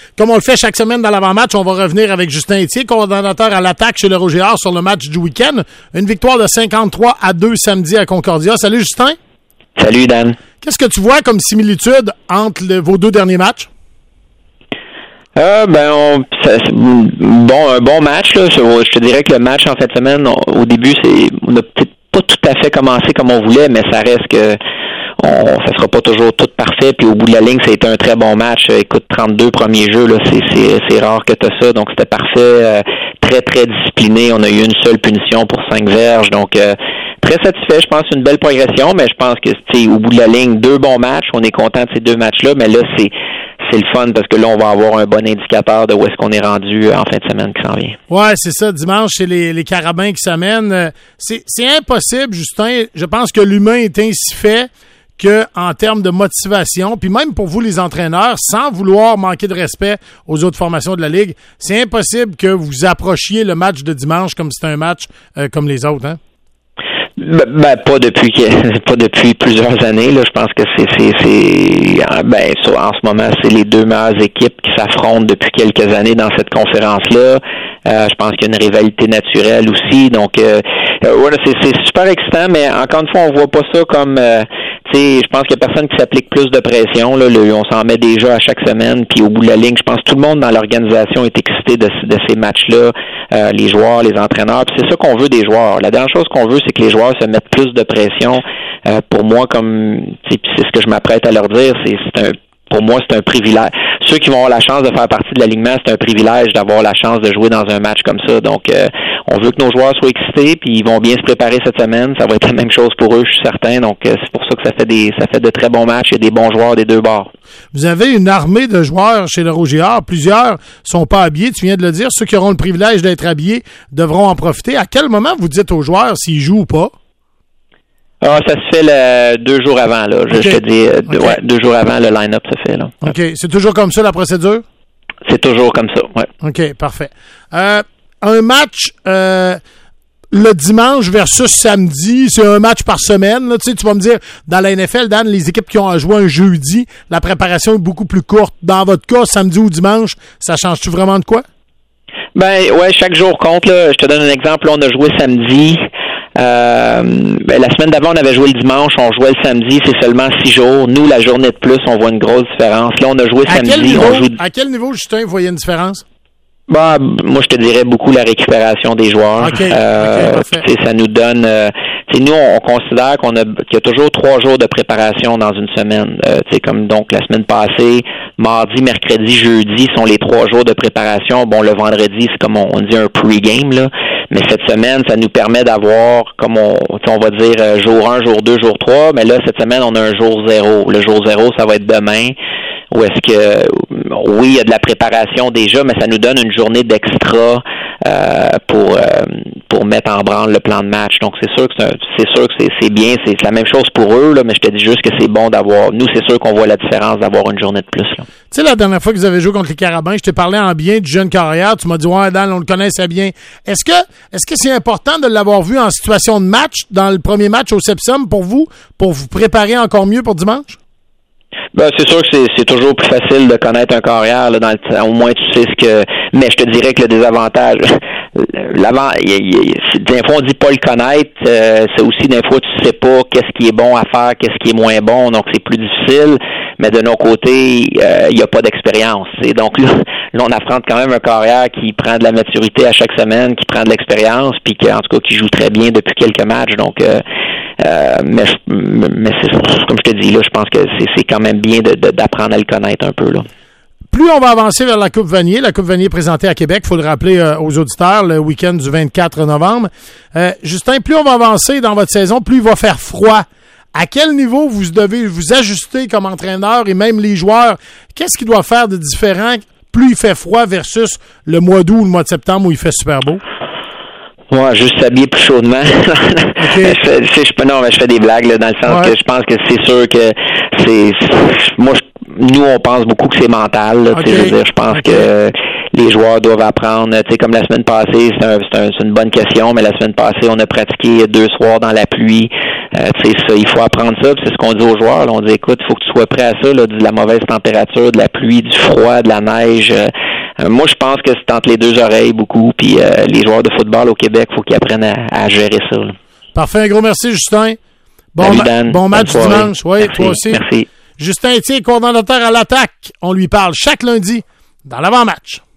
comme on le fait chaque semaine dans l'avant-match, on va revenir avec Justin Etier, coordonnateur à l'attaque chez le Rouge et Or sur le match du week-end. Une victoire de 53-2 samedi à Concordia. Salut Justin. Salut Dan. Qu'est-ce que tu vois comme similitude entre vos deux derniers matchs? Un bon match là. Je te dirais que le match en fin de semaine, au début, on n'a peut-être pas tout à fait commencé comme on voulait, mais ça reste que ça sera pas toujours tout parfait. Puis au bout de la ligne, ça a été un très bon match. Écoute, 32 premiers jeux là, c'est rare que tu as ça, donc c'était parfait. Très très discipliné. On a eu une seule punition pour 5 verges, donc très satisfait. Je pense que c'est une belle progression, mais je pense que au bout de la ligne, 2 bons matchs. On est content de ces 2 matchs-là, mais là c'est le fun parce que là, on va avoir un bon indicateur de où est-ce qu'on est rendu en fin de semaine qui s'en vient. Ouais, c'est ça. Dimanche, c'est les Carabins qui s'amènent. C'est impossible, Justin. Je pense que l'humain est ainsi fait que en termes de motivation, puis même pour vous, les entraîneurs, sans vouloir manquer de respect aux autres formations de la Ligue, c'est impossible que vous approchiez le match de dimanche comme c'est un match comme les autres, hein? Pas depuis plusieurs années là. Je pense que en ce moment c'est les 2 meilleures équipes qui s'affrontent depuis quelques années dans cette conférence-là. Je pense qu'il y a une rivalité naturelle aussi. Donc c'est super excitant, mais encore une fois, on voit pas ça comme je pense qu'il y a personne qui s'applique plus de pression. Là, on s'en met déjà à chaque semaine, puis au bout de la ligne, je pense que tout le monde dans l'organisation est excité de ces matchs-là, les joueurs, les entraîneurs. Puis c'est ça qu'on veut des joueurs. La dernière chose qu'on veut, c'est que les joueurs se mettent plus de pression. Pour moi, comme c'est ce que je m'apprête à leur dire, pour moi, c'est un privilège. Ceux qui vont avoir la chance de faire partie de l'alignement, c'est un privilège d'avoir la chance de jouer dans un match comme ça. Donc, on veut que nos joueurs soient excités, puis ils vont bien se préparer cette semaine. Ça va être la même chose pour eux, je suis certain. Donc, c'est pour ça que ça fait de très bons matchs et des bons joueurs des 2 bords. Vous avez une armée de joueurs chez le Rouge et Or. Plusieurs sont pas habillés, tu viens de le dire. Ceux qui auront le privilège d'être habillés devront en profiter. À quel moment vous dites aux joueurs s'ils jouent ou pas? Ah, ça se fait 2 jours avant, là. Je te dis, 2 jours avant, le line-up se fait, là. OK. C'est toujours comme ça, la procédure? C'est toujours comme ça, ouais. OK, parfait. Un match, le dimanche versus samedi, c'est un match par semaine, là. Tu sais, tu vas me dire, dans la NFL, Dan, les équipes qui ont à jouer un jeudi, la préparation est beaucoup plus courte. Dans votre cas, samedi ou dimanche, ça change-tu vraiment de quoi? Chaque jour compte, là. Je te donne un exemple. Là, on a joué samedi. La semaine d'avant, on avait joué le dimanche, on jouait le samedi, c'est seulement 6 jours. Nous, la journée de plus, on voit une grosse différence. Là, on a joué samedi. À quel niveau, Justin, vous voyez une différence? Moi, je te dirais beaucoup la récupération des joueurs. Okay, ça nous donne... nous, on considère qu'il y a toujours 3 jours de préparation dans une semaine. Comme donc la semaine passée, mardi, mercredi, jeudi sont les 3 jours de préparation. Bon, le vendredi, c'est comme on dit un pre-game, là. Mais cette semaine, ça nous permet d'avoir, comme on va dire, jour 1, jour 2, jour 3. Mais là, cette semaine, on a un jour 0. Le jour 0, ça va être demain. Ou est-ce que, oui, il y a de la préparation déjà, mais ça nous donne une journée d'extra pour mettre en branle le plan de match. Donc, c'est sûr que c'est bien. C'est la même chose pour eux, là, mais je te dis juste que c'est bon d'avoir... Nous, c'est sûr qu'on voit la différence d'avoir une journée de plus, là. Tu sais, la dernière fois que vous avez joué contre les Carabins, je t'ai parlé en bien du jeune carrière. Tu m'as dit, ouais, Dan, on le connaissait bien. Est-ce que c'est important de l'avoir vu en situation de match, dans le premier match au Sepsum pour vous préparer encore mieux pour dimanche? C'est sûr que c'est toujours plus facile de connaître un carrière, là, au moins tu sais ce que... Mais je te dirais que le désavantage... des fois, on dit pas le connaître. C'est aussi, des fois, tu sais pas qu'est-ce qui est bon à faire, qu'est-ce qui est moins bon, donc c'est plus difficile. Mais de nos côtés, il y a pas d'expérience. Et donc là, on affronte quand même un carrière qui prend de la maturité à chaque semaine, qui prend de l'expérience, puis en tout cas, qui joue très bien depuis quelques matchs. Donc, mais c'est comme je te dis là, je pense que c'est quand même bien d'apprendre à le connaître un peu là. Plus on va avancer vers la Coupe Vanier est présentée à Québec, il faut le rappeler aux auditeurs, le week-end du 24 novembre. Justin, plus on va avancer dans votre saison, plus il va faire froid. À quel niveau vous devez vous ajuster comme entraîneur et même les joueurs? Qu'est-ce qui doit faire de différent plus il fait froid versus le mois d'août ou le mois de septembre où il fait super beau? Ouais, juste s'habiller plus chaudement. Okay. Je fais des blagues là, dans le sens que je pense que c'est sûr que nous on pense beaucoup que c'est mental. Là, je pense que les joueurs doivent apprendre. Comme la semaine passée, c'est une bonne question, mais la semaine passée, on a pratiqué 2 soirs dans la pluie. C'est ça, il faut apprendre ça, puis c'est ce qu'on dit aux joueurs. Là, on dit, écoute, il faut que tu sois prêt à ça, là, de la mauvaise température, de la pluie, du froid, de la neige. Moi, je pense que c'est entre les deux oreilles beaucoup, puis les joueurs de football au Québec, il faut qu'ils apprennent à gérer ça. Là. Parfait, un gros merci, Justin. Bon match dimanche. Oui, merci, toi aussi. Merci. Justin Etier, coordonnateur à l'attaque. On lui parle chaque lundi dans l'avant-match.